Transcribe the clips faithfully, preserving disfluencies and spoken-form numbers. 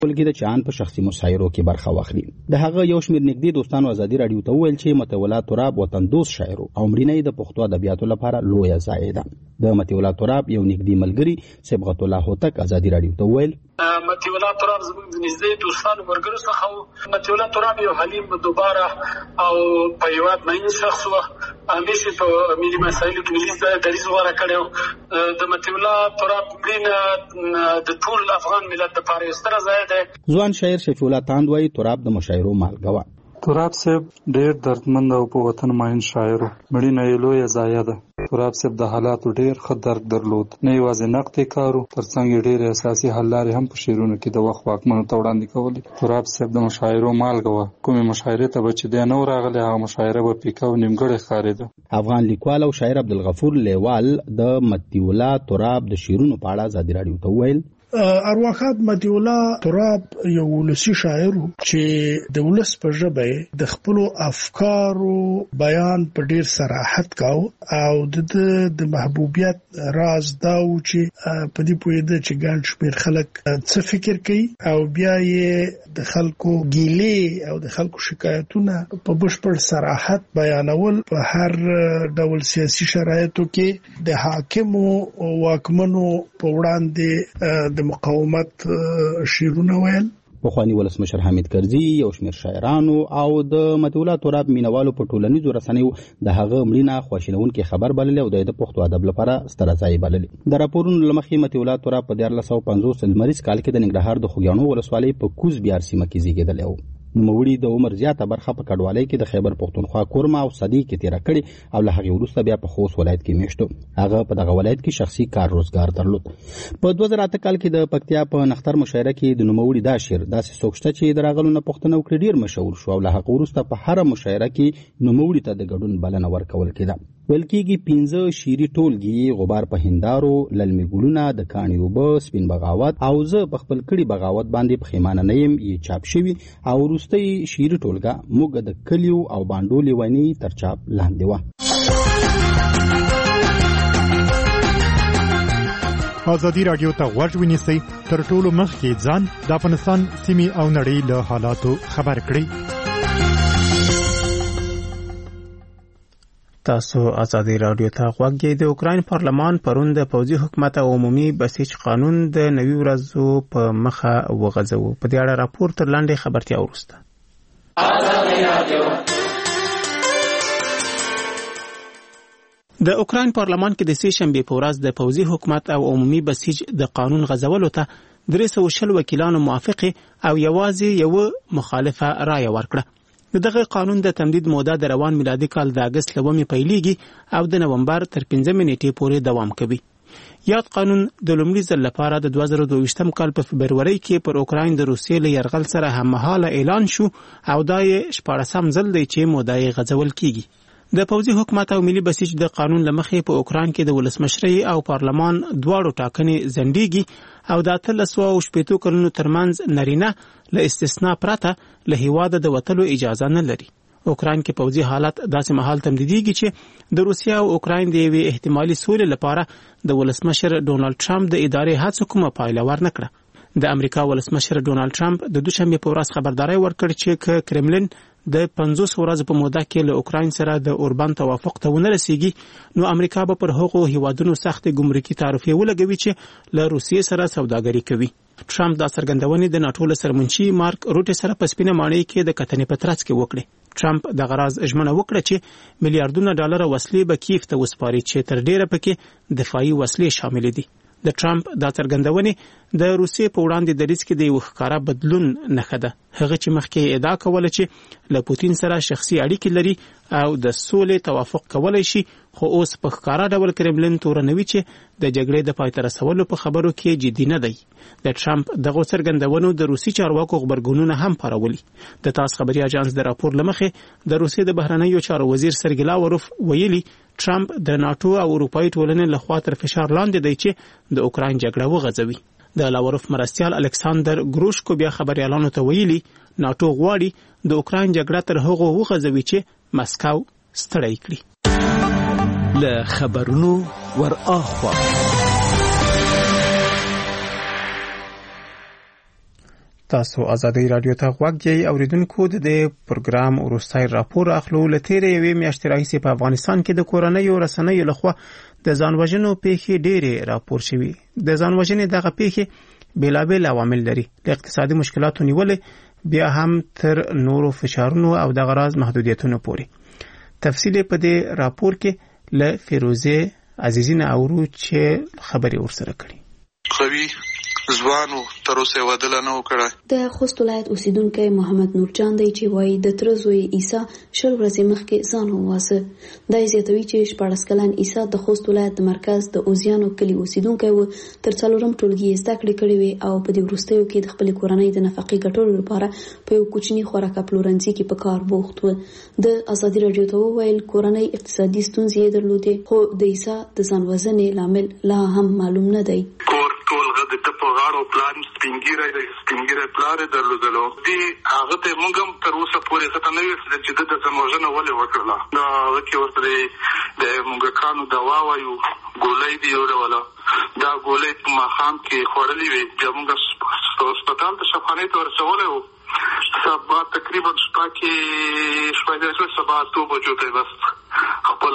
ولګي د چان په شخصي مشاعرو کې برخه واخلي. د هغه یو شمېر نږدې دوستانو ازادي رادیو ته وویل چې متولا تراب وطن دوست شاعر او مړینه د پښتو ادبیاتو لپاره لویه ضایعه ده. د متولا تراب یو نږدې ملګری صبغت الله هوتک ازادي رادیو ته وویل متولا تراب زموږ د نږدې دوستانو مرګرو څخه متولا تراب یو حلیم دوباره او په یو مهین شخص و همیشه په ملي مسایلو کې ملي دریځ غوره کړی. د متولا تراب مړینه د ټول افغان ملت لپاره ستره ضایعه ده. ځوان شاعر شفیع الله تاند وايي تراب د مشاعرو مالګه وه. تراب صاحب ډېر دردمند او په وطن ماین شاعر و. مړینه یې لویه ضایعه ده. تراب صاحب د حالاتو ډېر ښه درک درلود. نه یوازې نقد یې کار و، ترڅنګ یې ډېرې اساسي حل لارې هم په شعرونو کې د وخت واکمنو ته وړاندې کولې. تراب صاحب د مشاعرو مالګه وه. کومې مشاعرې ته به چې دی نه و راغلی هغه مشاعره به پیکه او نیمګړې ښکارېده. افغان لیکوال او شاعر عبدالغفور لیوال د متولا تراب د شعرونو په اړه ازادي رادیو ته وویل ارواښاد متولا تراب یو ولسي شاعر چې د ولس په ژبه د خپل افکارو بیان په ډیر صراحت کاو او د د محبوبیت راز دا و چې په دې پوهېده چې ګڼ شمېر خلک څه فکر کوي او بیا یې د خلکو ګیلې او د خلکو شکایتونه په بشپړ صراحت بیانول په هر ډول سیاسي شرایطو کې د حاکمو واکمنو په وړاندې د مقاومت شعرونه ویل. پخوانی ولسمشر حمید کرزي یو شمېر شاعرانو او د متولا تراب مینوالو په ټولنیزو رسنیو د هغه مړینه خواشینونکې خبر بللې او د پښتو ادب لپاره ستره ضایعه بللې. د راپورونو له مخې متولا تراب په دیارلس سوه پنځوس لمریز کال کې د ننګرهار د خوږیاڼو ولسوالۍ په کوز بیار سیمه کې زیږېدلی و. نوموړي د عمر زیاته برخه په کډوالۍ کې د خیبر پښتونخوا کورما او صدۍ کې تیره کړې او له هغې وروسته بیا په خوست ولایت کې میشتو. هغه په دغه ولایت کې شخصي کار روزګار درلود. په دوه زره اته کال کې د پکتیا په نختر مشاعره کې د نوموړي دا شعر داسې څوک شته چې د راغلو نه پوښتنه وکړي ډېر مشهور شو او له هغه وروسته په هره مشاعره کې نوموړي ته د ګډون بلنه ورکول کېده. ویل کېږي پنځه شعري ټولګي غبار په هندارو، للمي ګلونه، د کاڼي اوبه، سپین بغاوت او زه په خپل کړي بغاوت باندې پښیمانه نه یم یې چاپ شوي او وروستۍ شعري ټولګه موږ د کلیو او بانډو لیونۍ تر چاپ لاندې وه. ازادي راډیو ته غوږ ونیسئ، تر ټولو مخکې ځان د افغانستان سیمې او نړۍ له حالاتو خبر کړئ. تاسو ازادي راډیو ته غوږ یې. د اوکراین پارلمان پرون د پوځي حکومت او عمومي بسیج قانون د نوي ورځو په مخه وغځاوه. په دې اړه راپور تر لاندې خبرتیا وروسته. د اوکراین پارلمان کې د سې شنبې په ورځ د پوځي حکومت او عمومي بسیج د قانون غځولو ته درې سوه شل وکیلانو موافقه او یوازې یو مخالفه رایه ورکړه. دغه قانون د تمدید موده د روان میلادي کال د اگست لومې پیلېږي او د نومبر تر پنځمې نیټې پورې دوام کوي. یاد قانون د لومړي ځل لپاره د دوه زره دوه ویشتم کال په فبرورۍ کې پر اوکراین د روسیې له یرغل سره هممهاله اعلان شو او دا یې شپاړسم ځل دی چې موده یې غځول کیږي. د پوځي حکومت او ملي بسیج د قانون لمخې په اوکراین کې د ولسمشرۍ او پارلمان دواړو ټاکنې ځنډېږي او د اتلس سوه او شپېتو کلونو ترمنځ نارینه له استثنا پرته له هېواده د وتلو اجازه نه لري. اوکراین کې پوځي حالت داسې مهال تمدیدېږي چې د روسیې او اوکراین د یوې احتمالي سولې لپاره د ولسمشر ډونالډ ټرمپ د ادارې هڅو کومه پایله ورنکړه. د امریکا ولسمشر ډونالډ ټرمپ د دوشنبې په ورځ خبرداری ورکړ چې که کرملین د پنځوس ورځو په موده کې له اوکراین سره د اوربان توافق ته ونه رسیږي نو امریکا به پر هغو هیوادونو سخت ګمرکي تعرفې ولګوي چې له روسیې سره سوداګري کوي. ټرمپ دا څرګندونې د ناټو له سرمنشي مارک روټ سره په سپینه ماڼۍ کې د کتنې په ترڅ کې وکړې. ټرمپ د غراض ژمنه وکړه چې میلیارډونه ډالر وسلې به کیف ته وسپاري چې تر ډیره پکې دفاعي وسلې شامل دي. د ټرمپ دا څرګندونې د روسیې په وړاندې دریځ کې د یو ښکاره بدلون نښه ده. هغه چې مخکې ادعا کوله چې له پوتین سره شخصي اړیکې لري او د سولې توافق کولای شي، خو اوس په ښکاره ډول کرملین تورنوي چې د جګړې د پای ته رسولو په خبرو کې جدي نه دی. د ټرمپ دغه څرګندونو د روسي چارواکو غبرګونونه هم پارولي. د تاس خبري اژانس د راپور لمخې د روسیې د بهرنیو چارو وزیر سرګی لاوروف ویلي ټرمپ د ناټو او اروپایي ټولنې لخوا تر فشار لاندې دی چې د اوکراین جګړه وغځوي. د لاوروف مرستیال الکساندر ګروشکو بیا خبريالانو ته ویلي ناټو غواړي د اوکراین جګړه تر هغو وغځوي چې مسکو ستړی کړي. له خبرونو ور اخوا تاسو ازادي رادیو ته غوږ یې اوریدونکو د دې پروګرام وروستی راپور اخلو. له تېرې یوې میاشتې راهیسې په افغانستان کې د کورنیو رسنیو لخوا د ځانوژنو پیښې ډېرې راپور شوي. د ځانوژنې دغه پیښې بېلابېل عوامل لري، له اقتصادي مشکلاتو نیولې بیا هم تر نورو فشارونو او دغه راز محدودیتونو پورې. تفصیل په دې راپور کې له فیروزې عزیزی نه اورو چې خبرې ورسره کړي. قوي ځوانو تر اوسه ودل نه وکړه. د خوست ولایت اوسیدونکی محمد نورجان دی چې وایي د تر زوی عیسی شل ورځې مخکې ځان وواسه. دا زیاتوي چې شپاړس کلن عیسی د خوست ولایت د مرکز د اوزیانو کلی اوسیدونکی و. تر څلورم ټولګي زده کړې کړې وې او په دې وروستیو کې د خپل کورنۍ د نفقې ګټلو لپاره په یو کوچني خوراک پلورنځي کې په کار بوخت و. د ازادي رادیو ته وویل کورنۍ اقتصادي ستونزې درلودې، خو د عیسی د ځان وژنې لامل لا هم معلوم نه دی. د ټپو غاړو پلان سپینګیره سپینګیره پلان درلودلو دي هغه ته موږ هم تر اوسه پورې څه نه ویل چې د ځانوژنه ولې وکړله. دا وکي ورته د موږ کانو دوا وایو ګولۍ دی وروله دا ګولۍ په ماخام کې خورلې وي چې موږ هسپتال ته شفاخانې ته ورسولې وو. سبا تقریبا شپه کې شپه د سبا اتو بجو ته بس خپل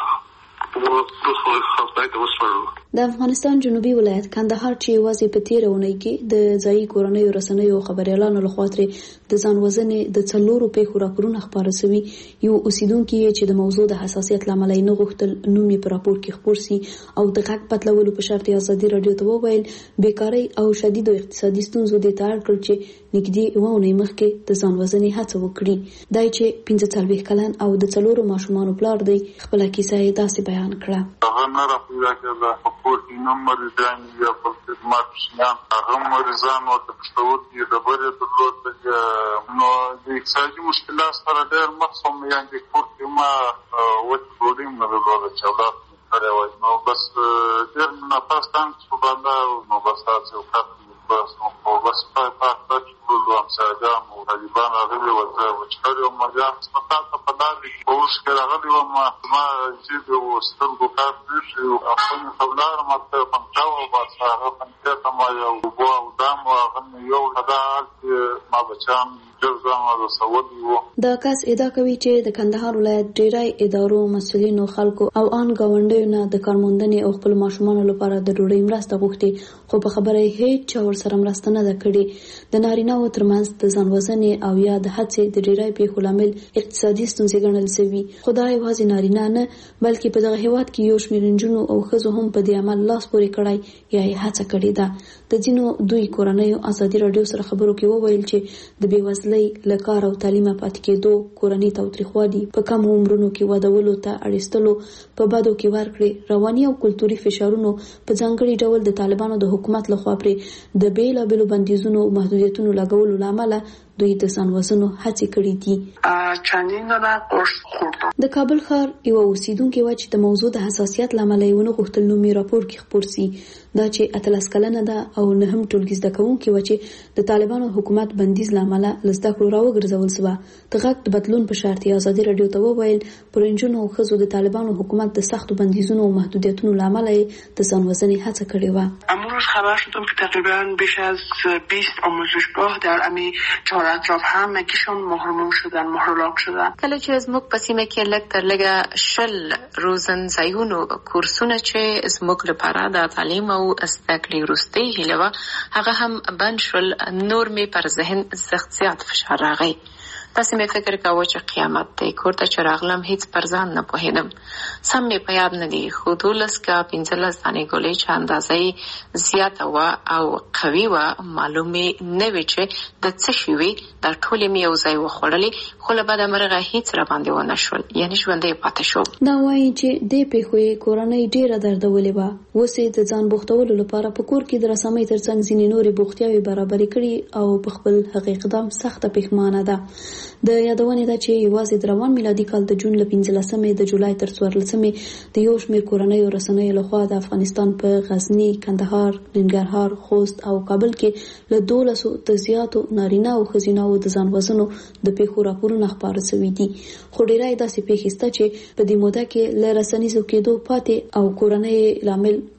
د افغانستان جنوبي ولایت کندهار چې یوازې په تیره اونۍ کې د ځایي کورنیو رسنیو خبريالانو لخوا ترې د ځان وژنې د څلورو پیښو راپورونه خپاره شوي. یو اوسیدونکي چې د موضوع د حساسیت له امله نه غوښتل نوم یې په راپور کې خپور سي او د غږ پټلولو په شرط ازادي رادیو ته وویل بیکارۍ او شدید اقتصادي ستونزو د تاړ کړ چې نږدې یوه اونۍ مخکې د ځان وژنې هڅه وکړي. دا چې پنځه څلوېښت کلن او د څلورو ماشومانو پلار دی خپله کیسه یې داسې بیان کړه. هغه نه راپیدا کېده په کور کې نه مریضان یا په خدمات شیان هغه مریضان ورته پښتورګي ډبرې درلودلې. نو د اقتصادي مشکلات سره ډېر مخ شوم، یعنې د کور کې ما وچ ډوډۍ نه درلوده چې اولاد مې کړی وای. نو بس ډېر نفس تنګ شو باندې نو بس هڅې وکړم بس نو بس پای پای پای ټولو همسایګان او طالبان راغلي وو زه وچکړی وم بیا هسپتال ته په لارې کې اوس کې راغلی وم ما چې د سترګو کار پرېښی و خپل ته ولاړم هلته یو پنچه وه بس هغه پنچې ته ما یو اوبه او دام و هغه مې یو دا حال چې ما بچیان ډېر ځان رسولي وو. دا کس ادعا کوي چې د کندهار ولایت ډېری ادارو مسؤلینو خلکو او ان ګاونډیو نه د کارموندنې او خپل ماشومانو لپاره د ډوډۍ مرسته غوښتې، خو په خبره یې هېڅ چا ورسره مرسته نه ده کړې. د نارینه‌وو ترمنځ د ځان وژنې او یا د هڅې د ډېری پیښو لامل اقتصادي ستونزې ګڼل شوي. خو دا یوازې نارینه نه بلکې په دغه هېواد کې یو شمېر نجونو او ښځو هم په دې عمل لاس پورې کړی یا یې هڅه کړې ده. د ځینو دوی کورنیو ازادي راډیو سره خبرو کې وویل چې د بېوزلۍ له کار او تعلیمه پاتې کېدو، کورنۍ تاوتریخوالي، په کمو عمرونو کې ودولو ته اړیستلو، په بدو کې ورکړې، رواني او کلتوري فشارونو په ځانګړي ډول د طالبانو د حکومت لخوا پرې د بېلابېلو بندیزونو او محدودیتونو لګولو له امله دوی د ځان وژنو هڅې کړې دي. د کابل ښار یو اوسیدونکې وه چې د موضوع د حساسیت له امله یې ونه غوښتل نوم یې راپور کې خپور سي. دا چې اتلس کلنه ده او نهم ټولګي زده کوونکې وه چې د طالبانو حکومت بندیز له امله له زده کړو راوګرځول سوه. د غږ د بدلون په شرط یې ازادي راډیو ته وویل پر نجونو او ښځو د طالبانو حکومت د سختو بندیزونو او محدودیتونو له امله یې د ځان وژنې هڅه کړې وه. امروز خبر شدم که تقریبا بیش از بیست آموزشگاه در امی چهار اطراف همگیشون محروم شدن محرولاک شدن. کله چې زموږ په سیمه کې لږ تر لږه شل روزنځایونو کورسونه چې زموږ لپاره د تعلیم او زده کړې وروستۍ هیله وه هغه هم بند شول، نور مې پر ذهن سخت زیات فشار راغی. داسې مې فکر کاوه چې قیامت دی. کور ته چې راغلم هیڅ پر ځان نه پوهېدم، سم مې په یاد نه دي، خو دولس که پنځلس دانې ګولۍ چې اندازه یې زیاته وه او قوي وه معلومې نه وې چې د څه شي وي. دا ټولې مې یو ځای وخوړلې، خو له بده مرغه هیڅ راباندې ونه شول، یعنې ژوندی پاتې شوم. دا وایي چې دې پیښو یې کورنۍ ډېره دردولې وه. اوس یې د ځان بوختولو لپاره په کور کې د رسامۍ ترڅنګ ځینې نورې بوختیاوې برابرې کړي او په خپل هغې اقدام سخته پښیمانه ده. د یادونې ده چې یوازې د روان میلادي کال د جون له پنځلسمې د جولای تر څوارلسمې د یو شمېر کورنیو رسنیو لخوا د افغانستان په غزني، کندهار، ننګرهار، خوست او کابل کې له دولسو د زیاتو نارینه او ښځینه د ځان وژنو د پیښو راپورونه خپاره شوي دي. خو ډېری داسې پیښې شته چې په دې موده کې له رسنیزو کېدو پاتې او کورنۍ لامل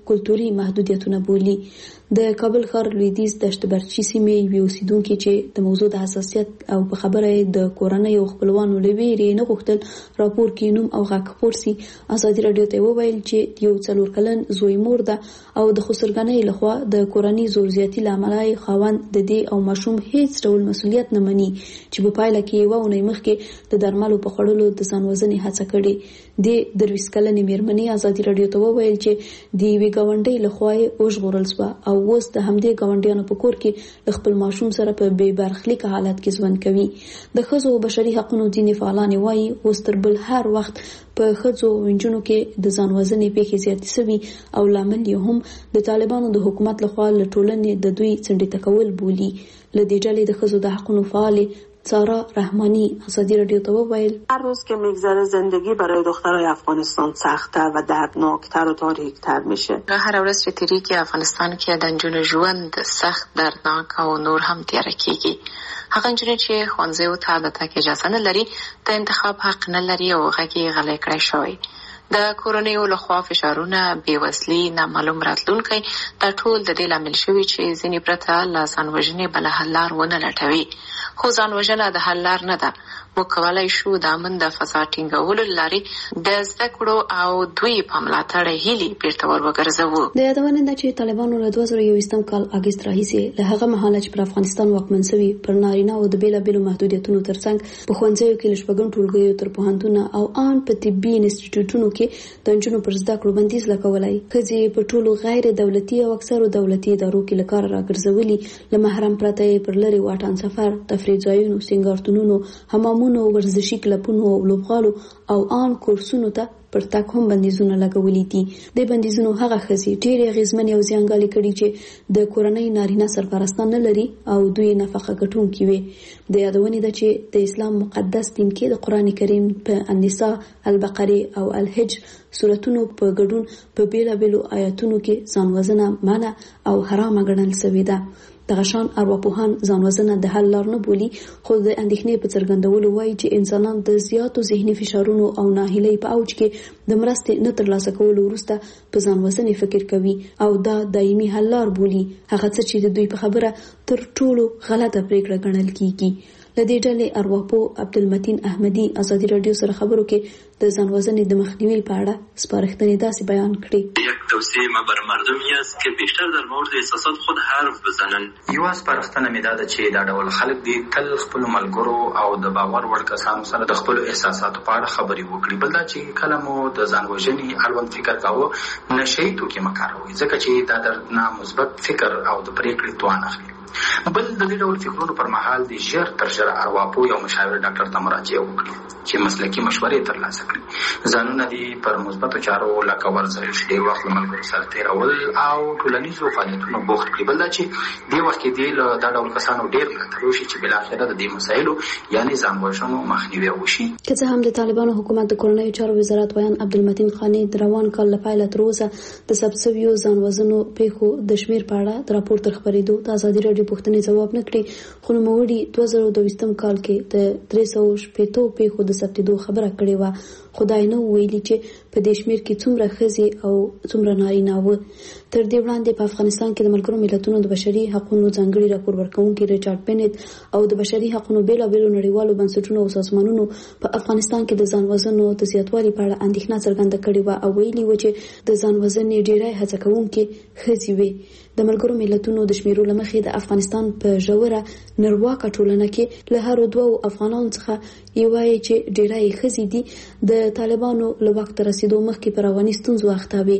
کلتوري محدودیتونه بولي. د کابل ښار لویدیځ دشت برچي سیمې یوې اوسیدونکې چې د موضوع د حساسیت او په خبره د کورنۍ او خپلوانو له ویرې نه غوښتل راپور کې نوم او غږ خپور سي، ازادي راډیو ته وویل چې یو څلور کلن زوی مور ده او د خسرګنۍ لخوا د کورنۍ زور زیاتي له امله خاوند د دې او ماشوم هیڅ ډول مسؤلیت نه مني چې په پایله کې یوه اونۍ مخکې د درملو په خوړلو د ځان وژنې هڅه کړې. د درویشت کلنې مېرمنې ازادي راډیو ته وویل چې د یوې ګاونډۍ لخوا یې وژغورل شوه او اوس د همدې ګاونډیانو په کور کې د خپل ماشوم سره په بې برخلیکه حالت کې ژوند کوي. د ښځو او بشري حقوقو ځینې فعالان وایي اوس تر بل هر وخت په ښځو او نجونو کې د ځان وژنې پیښې زیاتې شوي او لامل یې هم د طالبانو د حکومت لخوا له ټولنې د دوی څنډې کول بولي. له دې ډلې د ښځو د حقوقو فعالې سارا رحمانی ازادی رادیو ته وویل هر روز که میگذره زندگی برای دخترای افغانستان سخت‌تر و دردناکتر و تاریک‌تر میشه. هر ورځ چې تیریږي افغانستان کې د نجونو ژوند سخت دردناک او نور هم تیاره کیږي. هغه نجونې چې ښوونځیو ته د تګ اجازه نه لري، د انتخاب حق نه لري او غږ یې غلی کړی شوی. د کورنیو لخوا فشارونه، بېوزلي، نامعلوم راتلونکی دا ټول د دې لامل شوي چې ځینې پرته له ځان وژنې بله حل لار ونه لټوي. خو ځان وژنه د حل لار نه ده. موږ کولی شو د امن د فضا ټینګولو له لارې د زده کړو او دوی په ملاتړ هیلې بیرته ور وګرځوو. د یادونې ده چې طالبانو له دوه زره یوویشتم کال اګست راهیسې له هغه مهاله چې پر افغانستان واکمن شوي پر نارینه او د بېلابېلو محدودیتونو ترڅنګ په ښوونځیو کې له شپږم ټولګیو تر پوهنتونه او ان په طبي انسټیټیوټونو کې د نجونو پر زده کړو بندیز لګولی. ښځې په ټولو غیر دولتي او اکثرو دولتي ادارو کې له کاره راګرځولي. له محرم پرته یې پر لرې واټن سفر، تفریح ځایونو، سینګارتونونو، حمامونو، ورزشي کلبونو او لوبغالو او ان کورسونو ته پر تک هم بندیزونه لګولي دي. د بندیزونو هغه ښځې ډېرې اغېزمنې او زیانګالې کړي چې د کورنۍ نارینه سرپرستان نه لري او دوی نفقه ګټونکي وي. د یادونې ده چې د اسلام مقدس دین کې د قرآن کریم په النساء، البقره او الحج سورتونو په ګډون په بیلابیلو آیاتونو کې ځان وژنه منع او حرامه ګڼل شوې ده. دغه شان ارواپوهان ځان وژنه د حل لار نه بولي، خو د اندېښنې په څرګندولو وایي چې انسانان د زیاتو ذهني فشارونو او ناهیلۍ په اوج کې د مرستې نه ترلاسه کولو وروسته په ځان وژنې فکر کوي او دا دایمي حل لار بولي، هغه څه چې د دوی په خبره تر ټولو غلطه پریکړه ګڼل کیږي. له دې ډلې ارواپوه عبدالمتین احمدي ازادي راډیو سره خبرو کې د ځان وژنې د مخنیوي په اړه سپارښتنې داسې بیان کړې. یک توصیه ما بر مردمی است که بیشتر در مورد احساسات خود حرف بزنن. یو سپارښتنه مې دا ده چې دا ډول خلک دي تل خپلو ملګرو او د باور وړ کسانو سره د خپلو احساساتو په اړه خبرې وکړي. بل دا چې کله مو د ځان وژنې اړوند فکر کاوه، نشهیي توکي مه کاروئ، ځکه چې دا درنه مثبت فکر او د پریکړې توان اخلي. بل د دې ډول فکرونو پر مهال د ژر تر ژره ارواپوه یا مشاور ډاکټر ته مراجعه وکړي چې مسلکي مشورې ترلاسه کړي. ځانونه دې پر مثبتو چارو لکه ورزش، ډېر وخت له ملګرو سره تېرول او ټولنیزو فعالیتونو بوخت کړي. بل دا چې دې وخت کې دې له دا ډول کسانو ډېر ملاتړ وشي چې بالاخره د دې مسایلو یعنې ځان وژنو مخنیوی وشي. که څه هم د طالبانو حکومت د کورنیو چارو وزارت ویان عبدالمتین خانی د روان کال له پیله تر اوسه د ثبت شویو ځان وژنو پیښو د شمېر په اړه د راپور تر خپرېدو د ازادي راډیو پوښتنې ځواب نه کړي، خو نوموړي دوه زره دویشتم کال کې د درې سوه شپېتو پیښو د ثبتېدو خبره کړې وه، خو دا یې نه ویلي چې په دې شمېر کې څومره ښځې او څومره نارینه وه. تر دې وړاندې په افغانستان کې د ملګرو ملتونو د بشري حقوقو ځانګړي راپور ورکوونکي ریچارډ بینټ او د بشري حقوقو بیلابیلو نړیوالو بنسټونو او سازمانونو په افغانستان کې د ځان وژنو د زیاتوالي په اړه اندېښنه څرګنده کړې وه او ویلي وه چې د ځان وژنې ډېری هڅه کوونکې ښځې وې. د ملګرو ملتونو د شمیرو له مخې د افغانستان په ژوره نرواکه ټولنه کې له هرو دوو افغانانو څخه یوه یې چې ډېری ښځې دي د طالبانو له واک ته رسېدو مخکې په رواني ستونزو اخته وې.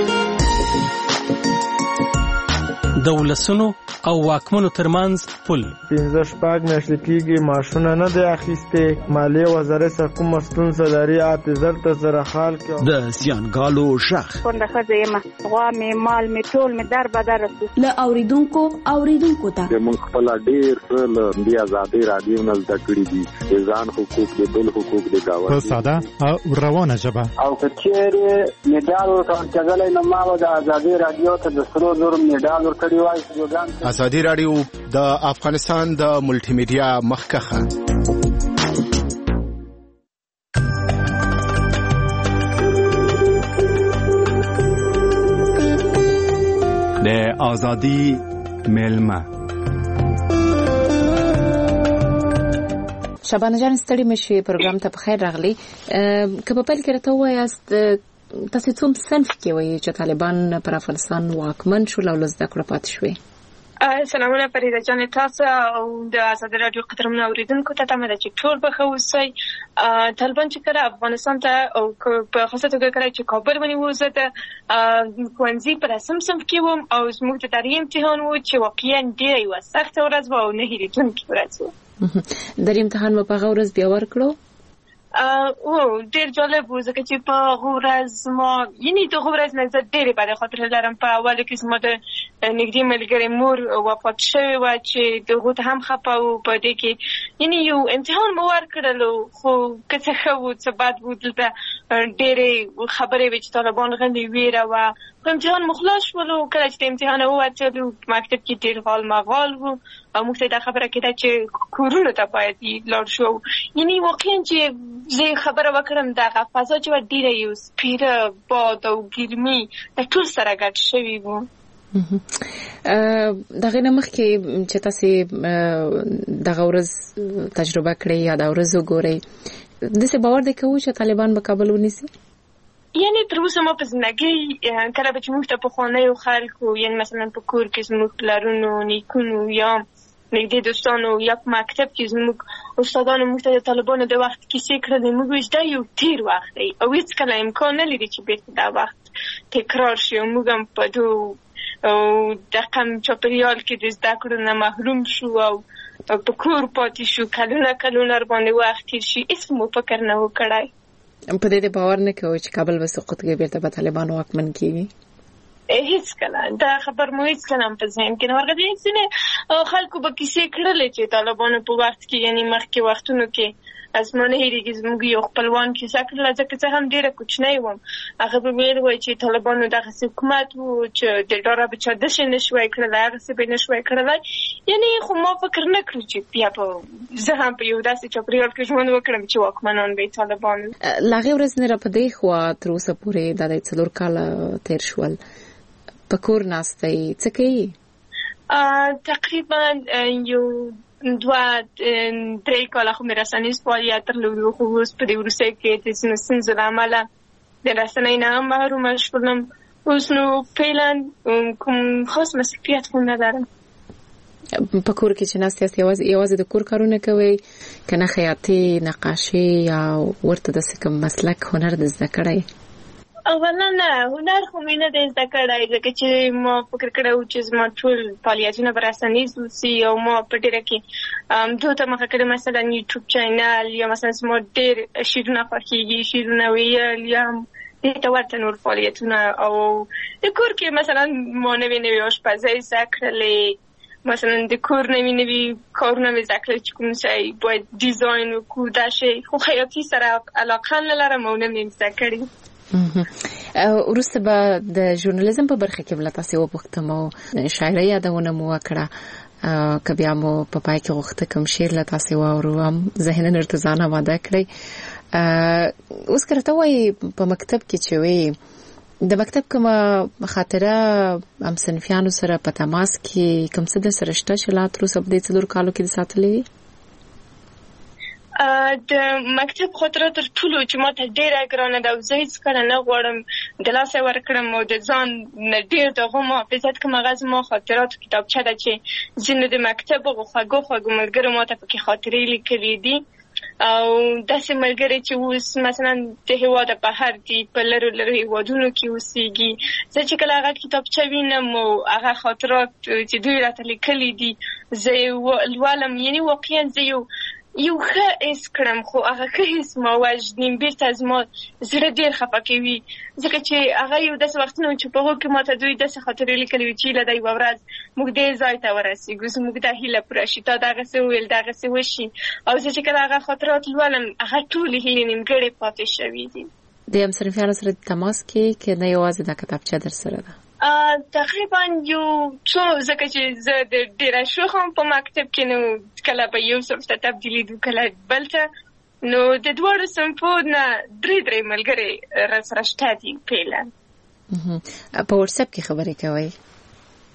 د ولسونو او واکمنو ترمنځ پل پنځه شپږ میاشتې کېږي معاشونه نه دی اخیستې، مالیې وزارت څخه کومه ستونزه لري، اته زر ته زره خال کې د زیانګالو غږ کونډه ښځه یم، غوا مې مال مې ټول مې در بدر شو. له اورېدونکو اورېدونکو ته موږ خپله ډېر ښه له دې ازادۍ راډیو نه زده کړي دي، د ځان حقوق د بل حقوق د ګاونډي په ساده او روانه ژبه. او که چېرې مډال ورکول کېدلی نو ما به د ازادۍ راډیو ته د سرو زرو مډال ورکړی وای. ازادي راډیو د افغانستان د ملټي میډیا مخکخه د ازادي ملما شبانه جان ستړي مشي پروګرام ته بخیر راغلی. که په پیل کې راته وایاست تاسو څوم صنف کې وایي چې طالبان پر افغانستان واکمن شول او لزده کړه پاتې شوي؟ سلامونه فریده جان تاسو او د آزاد رادیو قدرمن اوریدونکو ته تمه ده چې ټول به ښه اوسئ. طالبان چې کله افغانستان ته او په خاصه توګه کله چې کابل ونیو زه د ښوونځي په رسم صنف کې وم او زموږ د دري امتحان و چې واقعا ډېره یوه سخته ورځ وه او نه هېرېدونکې ورځ وه. دري امتحان مو په هغه ورځ بیا ورکړو؟ او ډېر جالب و ځکه چې په هغه ورځ ما یعنې د هغه ورځ نه زه ډېرې بدې خاطرې لرم. په اولو کې زما د نږدې ملګرې مور وفات شوې وه چې د هغو ته هم خفه وو. په دې کې یعنې یو امتحان مو ورکړلو خو که څه ښه وو څه بد وو دلته ډېرې خبرې وې چې طالبان غلې ویره وه. خو امتحان مو خلاص شولو. کله چې د امتحانه ووتلو په مکتب کې ډېر غال مغال وو او موږ ته دا خبره کېده چې کورونو ته باید لاړ شو. یعنې واقعا چې زه خبره وکړم دغه فضا چې وه ډېره یو سپېره باد او ګرمي د ټول سره ګډ شوي وو. دغه نه مخکې چې تاسې دغه ورځ تجربه کړئ یا دا ورځ وګورئ داسې باور دی کوو چې طالبان به کابل ونیسي؟ یعنې تر اوسه ما په زندګۍ کله به چې موږ ته پخوانیو خلکو یعنې مثلا په کور کې زموږ پلرونو نیکونو یا نږدې دوستانو یا په مکتب کې زموږ استادانو موږ ته د طالبانو د وخت کیسې کړلې موږ وایو دا یو تېر وخت دی او هېڅکله امکان نه لري چې بېرته دا وخت تکرار شي او موږ هم په دو او دغه چاپېریال کې د زده کړو نه محروم شو او په کور پاتې شو. کلونه کلونه ورباندې وخت تېر شي هېڅ مو فکر نه و کړی. په دې د باور نه کوئ چې کابل به سقوط کوي بیرته به طالبان واکمن کیږي؟ هېڅکله دا خبر مو هېڅکله هم په ذهن کې نه ورغلی. ځینې خلکو به کیسې کړلې چې طالبانو په وخت کې یعنې مخکې وختونو کې از ما نه هېرېږي زموږ یو خپلوان کیسه کړله ځکه زه هم ډېره کوچنی وم. هغه به ویل وایي چې طالبانو دغسې حکومت و چې د ډاره به چا داسې نه شوی کړلی هغسې به یې نه شوی کړلی. یعنې خو ما فکر نه کړو چې بیا به زه هم په یو داسې چاپېریال کې ژوند وکړم چې واکمنان به یې طالبان وي. له هغې ورځې نه را په دې خوا تر اوسه پورې دا د څلور کاله تېر شول په کور ناستی څه کوي؟ تقریبا یو دوه درې کاله خو مې رسنیز فعالیت درلود خو اوس په دې وروستیو کې د ځینو ستونزو له امله د رسنۍ نه هم محرومه شولم. اوس نو فعلا کوم خاص مسؤلیت خو نه لرم. په کور کې چې ناست یاست یوازې د کور کارونه کوئ که نه خیاطي نقاشي یا ورته داسې کوم مسلک هنر د زده کړی؟ اولا نه هنر خو مې نه دی زده کړی ځکه چې ما فکر کړی و چې زما ټول فعالیتونه به رسنیز اوسي او ما په ډېره کې دو ته مخه کړې مثلا یوټیوب چینل یا مثلا زما ډېر شعرونه خوښېږي شعرونه ویل یا دې ته ورته نور فعالیتونه او د کور کې مثلا ما نوې نوې اشپزۍ زده کړلې مثلا د کور نوې نوې کارونه مې زده کړل چې کوم شی باید ډیزاین وکړو دا شی خو خیاطي سره علاقه نه لرم او نه مې زده کړې. وروسته به د ژورنالیزم په برخه کې بله تاسې وپوښتم او شاعرۍ یادونه مو وکړه که بیا مو په پای کې غوښته کوم شعر له تاسې واورو هم ذهناً ورته ځان اماده کړئ. اوس که راته وایي په مکتب کې چې وایي د مکتب کومه خاطره هم صنفیانو سره په تماس کې کوم څه در سره شته چې لا تر اوسه په دې څلور کالو کې دې ساتلې وي؟ د مکتب خاطره تر ټولو چې ما ته ډېره ګرانه ده او زه هېڅکله نه غواړم د لاسه ورکړم او د ځان نه ډېر د هغو محافظت کوم. هغه زما خاطراتو کتابچه ده چې ځینو د مکتب هغو خوږو خوږو ملګرو ما ته پکې خاطرې لیکلي دي او داسې ملګري چې اوس مثلا د هېواده بهر دي په لرو لرو هېوادونو کې اوسېږي. زه چې کله هغه کتابچه وینم او هغه خاطرات چې دوی راته لیکلي دي زه یې لولم یعنې واقعا زه یو یو ښه حس کړم خو هغه ښه حس ما وژنیم بېرته زما زړه ډېر خفه کوي ځکه چې هغه یو داسې وختونه و چې په هغو کې ما ته دوی داسې خاطرې لیکلي وي چې هیله ده یوه ورځ موږ دې ځای ته ورسېږو زموږ دا هیله پوره شي تا دغسې وویل دغسې وشي او زه چې کله هغه خاطرات لولم هغه ټولې هیلې نیمګړې پاتې شوي دي. د همصنفیانو سره د تماس کې که نه یوازې دا کتابچه در سره ده؟ تقریبا یو څو ځکه چې زه د ډېره شوخ هم په مکتب کې نو کله به یو صنف ته تبدیلېدو کله بل ته نو د دواړو صنفو نه درې درې ملګرې راسره شته دي فعلا. په وټساپ کې خبرې کوئ؟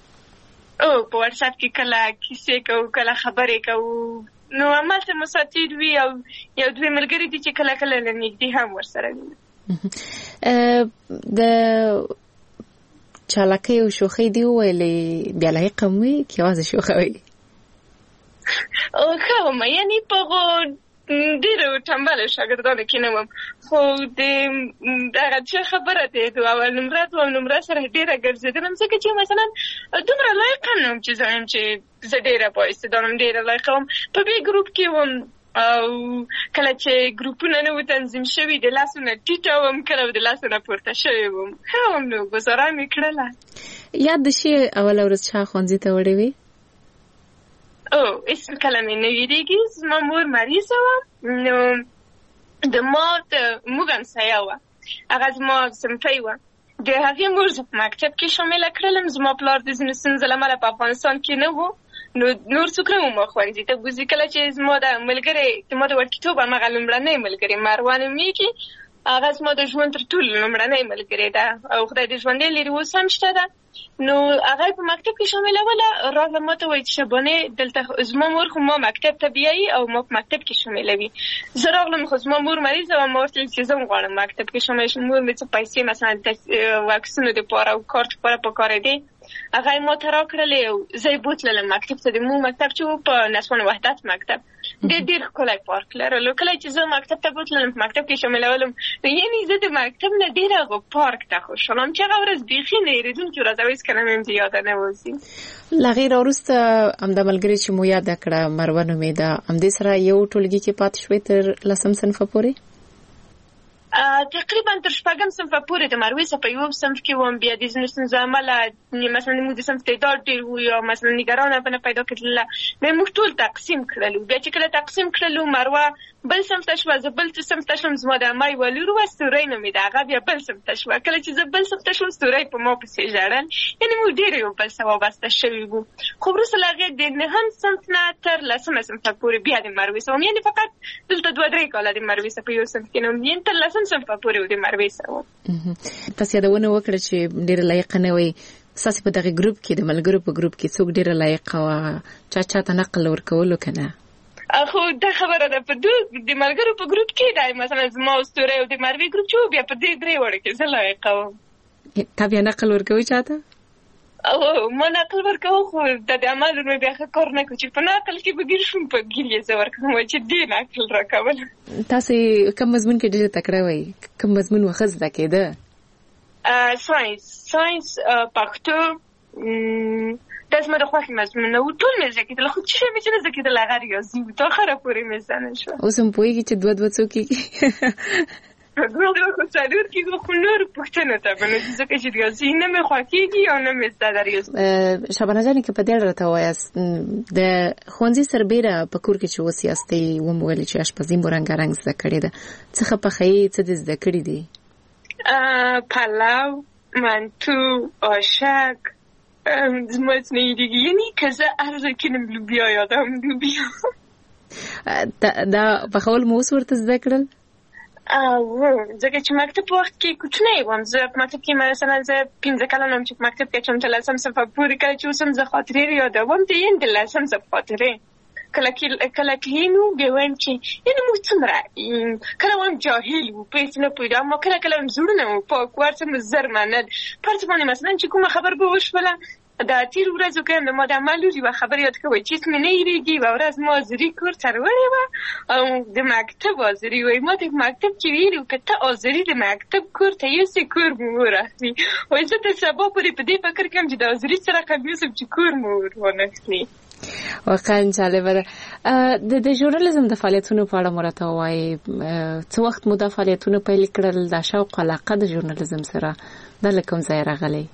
او په واتس اپ کې کله کیسې کوو کله خبرې کوو نو همالته مساطیر وي او یو دوی ملګري دي چې کله کله له نږدې هم ورسره وي د چالاکۍ او شوخۍ دی ویلې بیا لایقه مې کې یوازې شوخه وي او ښه ومه یعنې په هغو ډېرو ټمبلو شاګردانو کې نه وم خو د هغه څه خبره دی د اول نمره دوم نمره سره ډېره ګرځېدلم ځکه چې مثلا دومره لایقه نه وم چې زه وایم چې زه ډېره بااستعداده وم ډېره لایقه وم په بې ګروپ کې وم او کله چې ګروپونه نه وو تنظیم شوي د لاسو نه ټیټه وم کله د لاسو نه پورته شوې وم ښه وم نو ګزاره مې کړله یاد د شي اوله ورځ چا ښوونځي ته وړې وې او اسم کله مې نه ویریږي زما مور مریضه وه نو د ما د موږ همسایه وه هغه زما صنفۍ وه د هغې مور زه په مکتب کې شامله کړلم زما پلار د ځینو ستونزو له امله په افغانستان کې نه و نو نور څوک نه وم ښوونځي ته بوځي کله چې زما د ملګرې زما د وړکتوب همغه لومړنۍ ملګرې مروه نومېږي هغه زما د ژوند تر ټولو لومړنۍ ملګرې ده او خدای دې ژوندۍ لري اوس هم شته ده نو هغه په مکتب کې شاملوله راغله ما ته وایي چې شبانې دلته زما مور خو ما مکتب ته بیایي او ما په مکتب کې شاملوي زه راغلم خو زما مور مریضه وه ما ورته ویل چې زه هم غواړم مکتب کې شامله شم مور مې څه پیسې مثلا د واکسینو دپاره او کارت دپاره پکارېدې هغه یې ما ته راکړلې او زه یې بوتللم مکتب ته د مو مکتب چې و په نسوان وحدت مکتب ډېر ډېر ښکلی پارک لرلو کله چې زه مکتب ته بوتللم په مکتب کې شاملولم نو یعنې زه د مکتب نه ډېر هغه پارک ته خوشحاله وم چې هغه ورځ بیخي نه هېرېدونکې ورځ او هېڅکله مې هم د یاده نه وځي له هغې راوروسته همدا ملګرې چې مو یاده کړه مروه نومېده همدې سره یو ټولګي کې پاتې شوې تر لسم صنفه پورې تقریبا تر شپږم صنفه پورې د مروې څخه په یو صنف کې وم بیا د ځینو ستونزو امله مثلا موږ د صنف تعداد ډېر وو یا مثلا نګرانه به نه پیدا کېدله بیا موږ ټول تقسیم کړلو بیا چې کله تقسیم کړلو مروه بل صنف ته شوه زه بل صنف ته شوم زما د عمه یوه لور وه ستورۍ نومېده هغه بیا بل صنف ته شوه کله چې زه بل صنف ته شوم ستورۍ په ما پسې ژړل یعنې موږ ډېر یو بل سره وابسته شوي وو خو وروسته له هغې د نهم صنف نه تر لسمه صنفه پورې بیا د مروې سره وم یعنې فقط دلته دوه درې کاله د مروې سره په یو صنف کې نه وم یعنې تر لسم صنفه پورې و د مروې سره وم تاسو یادونه وکړه چې ډېره لایقه نه وئ ستاسې په دغې ګروپ کې د ملګرو په ګروپ کې څوک ډېره لایقه وه چا چاته نقل ورکولو که نه خو دا خبره ده په د ملګرو په ګروپ کې دا مثلا زما او ستورۍ او د مروې ګروپ چې و بیا په دې درې وړو کې زه لایقه وم تا بیا نقل ورکوي چاته او ما نقل ورکوم خو د د عمل مې بیا ښه کار نه کوي چې په نقل کې به ګیر شوم په ګیر یې زه ورکوم چې دې نقل راکول تاسې کوم مضمون کې ډېره تکړه وئ کوم مضمون و ښه زده کېده ساینس ساینس پښتو دا زما د خوښې مضمونونه وو ټول مې زده کېدل خو چې شی مې چې نه زده کېدل هغه ریاضي وو تر اخره پورې مې زده نه شوه اوس هم پوهېږي چې دوه دوه څو کېږي دوه دوه خو څلور کېږي خو نور پوښتنو ته به نه ځي ځکه چې ریاضي نه مې خوښېږي او نه مې زده ده ریاضي شبانه جانې که په دې اړه راته ووایاست د ښوونځي سربېره په کور کې چې اوس یاستئ ومو ویلې چې اشپزي مو رنګارنګ زده کړې ده څه ښه پخوئ څه دې زده کړي دي پلو منتو آشک زما څه نه هېرېږي یعنې که زه هر ځای کښېنم لوبیا یادوم لوبیا دا پخول مو اوس ورته زده کړل ځکه چې مکتب په وخت کې کوچنی وم زه په مکتب کې مثلا زه پنځه کلن وم چې په مکتب کې اچوم تر لسم صنفه پورې کله چې اوس هم زه خاطرې یادوم د یعنې د لسم صنف خاطرې کله کله کښېنو بیا وایم چې یعنې موږ څومره کله وایم جاهل وو په هېڅ نه پوهېدو اما کله کله وایم زړونه مو پاک وو هر څه مو زر منل په هر څه باندې مثلا چې کومه خبر به وشوله د تېرو ورځو کې هم د ما د عمه لور یوه خبره یاد کوي چې هېڅ مې نه هېرېږي یوه ورځ ما حاضري کور ته راوړې وه او د مکتب حاضري وایي ما ته په مکتب کې ویلي وو که ته حاضري د مکتب کور ته یوسې کور مو ورخلي وایي زه تر سبا پورې په دې فکر کوم چې د حاضري څه رقم یوسم چې کور مو ور وانخلي واقعا جالبه ده د ژورنالیزم د فعالیتونو په اړه مو راته ووایي څه وخت مو دا فعالیتونه پیل کړل دا شوق علاقه د ژورنالیزم سره دا له کوم ځایه راغلی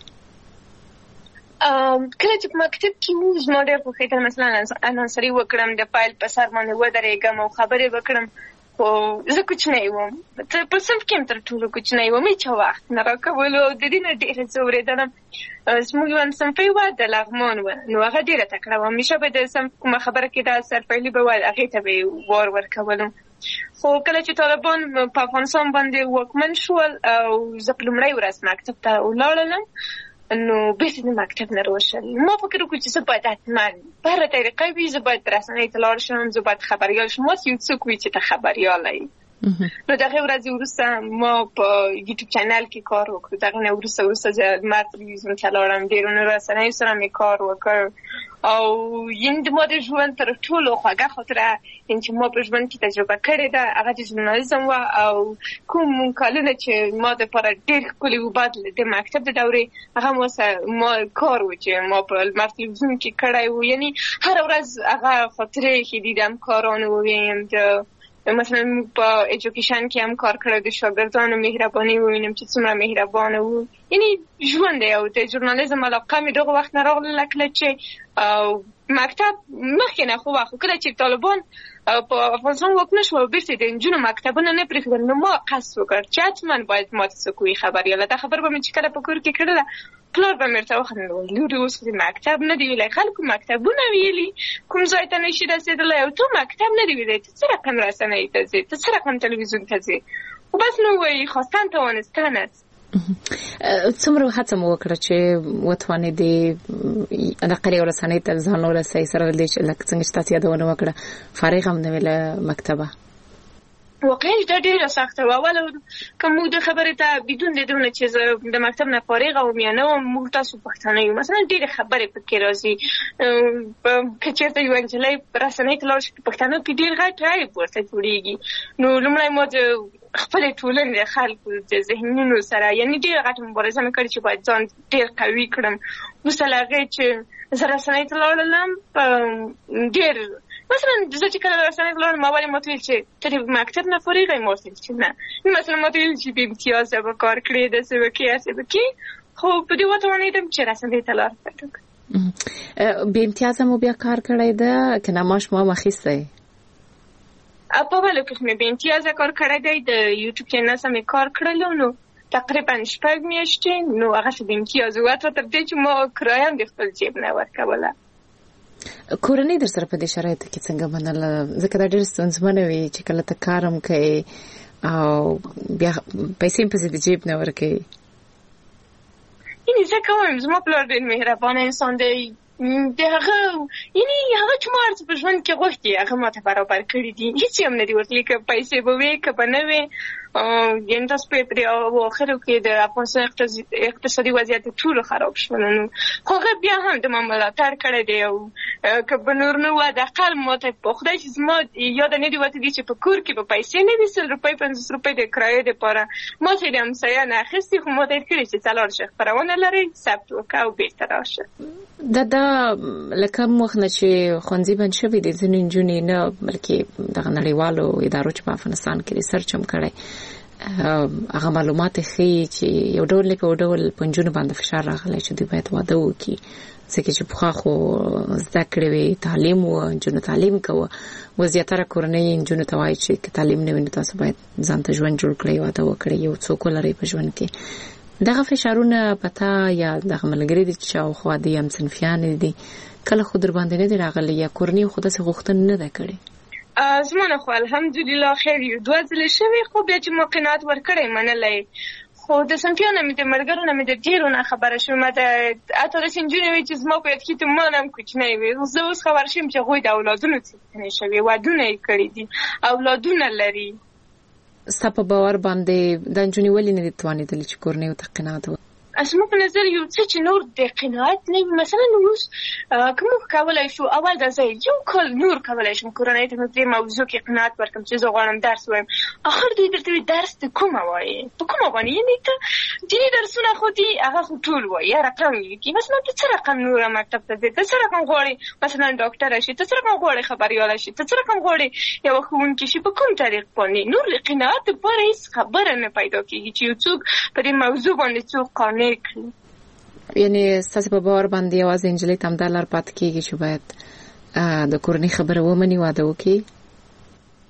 کله چې په مکتب کې وو زما ډېر خوښېدل مثلا انانسري وکړم د فایل په سر باندې ودرېږم او خبرې وکړم خو زه کوچنی وم په صنف کې هم تر ټولو کوچنی وم هېچا وخت نه راکولو او د دې نه ډېره زه اورېدلم زموږ یوه صنفۍ وه د لغمان وه نو هغه ډېره تکړه وه همیشه به د صنف کومه خبره کېده سرپیلي به وه هغې ته به یې وار ورکولم خو کله چې طالبان په افغانستان باندې واکمن شول او زه په لومړۍ ورځ مکتب ته ولاړلم نو بیرته د مکتب نه راوشل. ما فکر وکړ چې زه باید حتما په هره طریقه وي، زه باید رسنۍ ته لاړ شم، زه باید خبریال شم. اوس یو څوک وي چې ته خبریال یې. نو دغه ورځ وروسته ما په یوټیوب چینل کې کار وکړ. دغه نه وروسته وروسته زه لمر تلویزیون ته لاړم، ډېرو رسنیو سره مې کار وکړ. او یعنې د ما د ژوند تر ټولو خوږه خاطره یعنې چې ما په ژوند کې تجربه کړې ده هغه د ژورنالیزم وه. او کوم کلونه چې ما دپاره ډېر ښکلي وو بعد د مکتب د دورې هغه ما سره ما کار و چې ما په لمر تلویزیون کې کړی و. یعنې هره ورځ هغه خاطرې چې دیدم کارانو ووینم، د مثلا په ایجوکیشن کې هم کار کړی، د شاګردانو مهرباني ووینم چې څومره مهربانه وو. یعنې ژوند دی او د ژورنالیزم علاقه مې دغه وخت نه راغله کله چې مکتب مخکې نه خو وخت کله چې طالبان په افغانستان واکمن شو او بیرته د نجونو مکتبونه نه پرېښودل، نو ما قصد وکړ چې حتما باید ما ته څوک وي خبریاله. دا خبر به مې چې کله په کور کې کړله پلار به مې ورته وخندل، لورې اوس خو مکتب نه دی ویلی، خلکو مکتبونه ویلي، کوم ځای ته نشي رسېدلی او تو مکتب نه دی ویلی، ته څه رقم رسنۍ ته ځې، ته څه رقم تلویزیون ته ځې. خو بس نو وایي خواستن توانستن است. څومره هڅه مو وکړه چې وتوانېدې نقلي رسنۍ ته ځان ورسوئ سره له دې چې لکه څنګه چې تاسو یادونه وکړه فارغ هم نه وې له مکتبه؟ واقعا دا ډېره سخته وه. اوله که موږ د خبرې ته بدون د دونه چې زه د مکتب نه فارغه وم یا نه وم، موږ تاسو پښتانه یو مثلا ډېرې خبرې پکې راځي. که چېرته یوه نجلۍ رسنۍ ته لاړ شي په پښتنو کې ډېر غټ رایب ورته جوړېږي. نو لومړی ما د خپلې ټولنې د خلکو د ذهنونو سره یعنې ډېره غټه مبارزه مې کړې چې باید ځان ډېر قوي کړم. وروسته له هغې چې زه رسنۍ ته لاړلم ډېر مثلا زه چې کله رسنۍ ته لاړم اول یې ما ته ویل چې ته د مکتب نه فارغه یې؟ ما ورته ویل چې نه. مثلا ما ته ویل چې بې امتیازه به کار کړې، داسې به کړې هسې به کړې. خو په دې وتوانېدم چې رسنۍ ته لار پیدا کړم. بې امتیازه مو بیا کار کړی ده که نه معاش مو هم اخیستی؟ په اولو کې مې بې امتیازه کار کړی دی، د یوټیوب چینل سره مې کار کړلو. نو تقریبا شپږ میاشتې نو هغه څه بې امتیازه وه تر دې چې ما کرایه هم د خپل جیب نه ورکوله. کورنۍ در سره په دې شرایطو کې څنګه منله؟ ځکه دا ډېر ستونزمنه وي چې کله ته کار هم کوې او بیا پیسې هم پسې د جیب نه ورکوې. یعنې زه کوم زما پلار ډېر مهربانه انسان دی. د هغه یعنې هغه چې ما هر څه په ژوند کې غوښتي هغه ما ته برابر کړي دي. هېڅ هم نه دي ورتلي، که پیسې به وې که به نه وې. یعنې تاسو په پرې اواخرو کې د افغانستان اقتصادي وضعیت ټولو خراب شول، نو خو هغه بیا هم د ما ملاتړ کړی دی. او که به نور نه وه د اقل ما ته په خدای چې زما یاده نه دي ورته دي چې په کور کې به پیسې نه وي، سل روپۍ پنځوس روپۍ د کرایې دپاره ما ته یې د همسایه نه اخیستي. خو ما ته یې کړي چې ته لاړ شه خپرونه لرئ ثبت وکړه او بېرته راشه. دا دا لکه وخت نه چې ښوونځي بند شوي دي ځینې نجونې نه بلکې دغه نړیوالو ادارو چې په افغانستان کې ریسرچ هم کړی هغه معلومات ښیي چې یو ډول لکه یو ډول په نجونو باندې فشار راغلی چې دوی باید واده وکړي، ځکه چې پخوا خو زده کړې وې، تعلیم و، نجونو تعلیم کوه. و زیاتره کورنۍ نجونو ته وایي چې که تعلیم نه وي نو تاسو باید ځان ته ژوند جوړ کړئ، واده وکړئ، یو څوک ولرئ په ژوند کې. دغه فشارونه پتا یا دغه ملګري دي چې شاوخوا دي هم صنفیان دي کله خو در باندې نه دي راغلي یا کورنۍ خو داسې غوښتنه نه ده کړې؟ زما نه خو الحمدلله خیر یو دوه ځله شوي، خو بیا چې ما قناعت ورکړی منلی. خو د صنفیانو مې د ملګرو نه مې د ډېرو نه خبره شوم. ما ته حتی داسې نجونې وې چې زما په یاد کې تمان هم کوچنی وې. زه اوس خبر شوم چې هغوی د اولادونو څښتنې شوي، ودونه یې کړي دي، اولادونه لري. ستا په باور باندې دا نجونې ولې نه دي توانېدلې چې کورنۍ ورته قناعت وکړي؟ زما په نظر یو څه چې نور د قناعت نه وي. مثلا اوس که موږ کولی شو اول دا زه یو کال نور کولی شم کورنۍ ته مې په دې موضوع کې قناعت ورکړم چې زه غواړم درس ووایم. اخر دوی درته وایي درس د کومه وایې؟ په کومه باندې؟ یعنې ته دیني درسونه خو دي هغه خو ټول وایي، یا رقم یې لیکي. مثلا ته څه رقم نوره مکتب ته ځې؟ ته څه رقم غواړې مثلا ډاکټره شي؟ ته څه رقم غواړې خبریاله شي؟ ته څه رقم غواړې یوه ښوونکې شي؟ په کوم طریق باندې؟ نور د قناعت دپاره هېڅ خبره نه پیدا کېږي چې یو څوک په دې موضوع باندې څوک قانع کړي. یعنی ستاسو په باور باندې یوازې نجلۍ ته همدا لار پاتې کېږي چې باید د کورنۍ خبره ومني، واده وکړي؟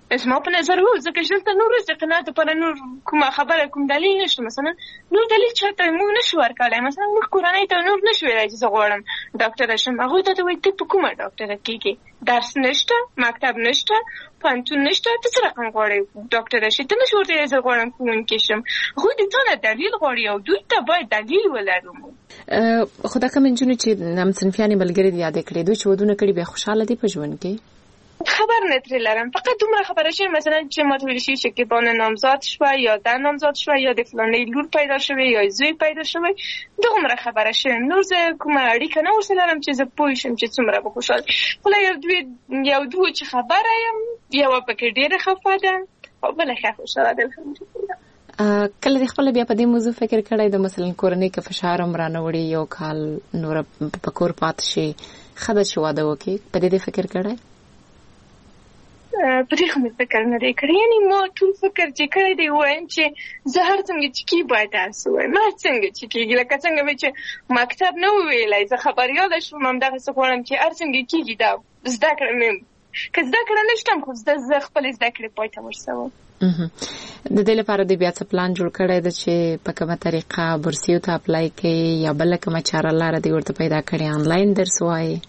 زما په نظر وو ځکه چې دلته نور د قناعت لپاره نور کومه خبره کوم دلیل نشته. مثلا نور دلیل چاته موږ نشو ورکولی. مثلا موږ کورنۍ ته نور نشو ویلی چې زه غواړم ډاکټره شم. هغوی ته وایي ته په کومه ډاکټره کېږې؟ درس نشته، مکتب نشته، پوهنتون نشته، ته څه رقم غواړې ډاکټره شې؟ ته نشو ورته ویلی زه غواړم ښوونکې شم. هغوی د تا نه دلیل غواړي او دوی ته باید دلیل ولرو. خو دا کوم نجونې چې همصنفیانې ملګرې دې یادې کړې دوی چې ودونه کړي بیا خوشحاله دي په ژوند کې؟ خبر نه ترې لرم، فقط دومره خبره شوې مثلا چې ما ته ویل شوي چې شکیبانه نامزاد شوه یا ده نامزاد شوه یا د فلانۍ لور پیدا شوې یا زوی پیدا شوی، دغومره خبره شوې. نور زه کومه اړیکه نه ورسره لرم چې زه پوه شم چې څومره به خوشحال. خو یو دوی یو دوه چې خبره یم، یوه پکې ډېره خفه ده او بله ښه خوشحاله ده الحمدلله. کله د خپله بیا په دې موضوع فکر کړی د مثلا کورنۍ که فشار هم رانه وړي یو کال نوره په کور پاتې شي ښه ده چې واده وکړي، په دې دې فکر کړی؟ په دې خو مې فکر نه دی کړی. یعنې ما ټول فکر چې کړی دی وایم چې زه هر څنګه چې کېږي باید داسې وایم، هر څنګه چې کېږي لکه څنګه مې چې مکتب نه وویلی زه خبریاله شوم، همدغسې غواړم چې هر څنګه کېږي دا زده کړه مې که زده کړه نه شتم خو زه زه خپلې زده کړې پای ته ورسوم. د دې لپاره د بیا څه پلان جوړ کړی ده چې په کومه طریقه بورسیو ته اپلای کوي یا بله کومه چاره لاره دې ورته پیدا کړې آنلاین درس وایي؟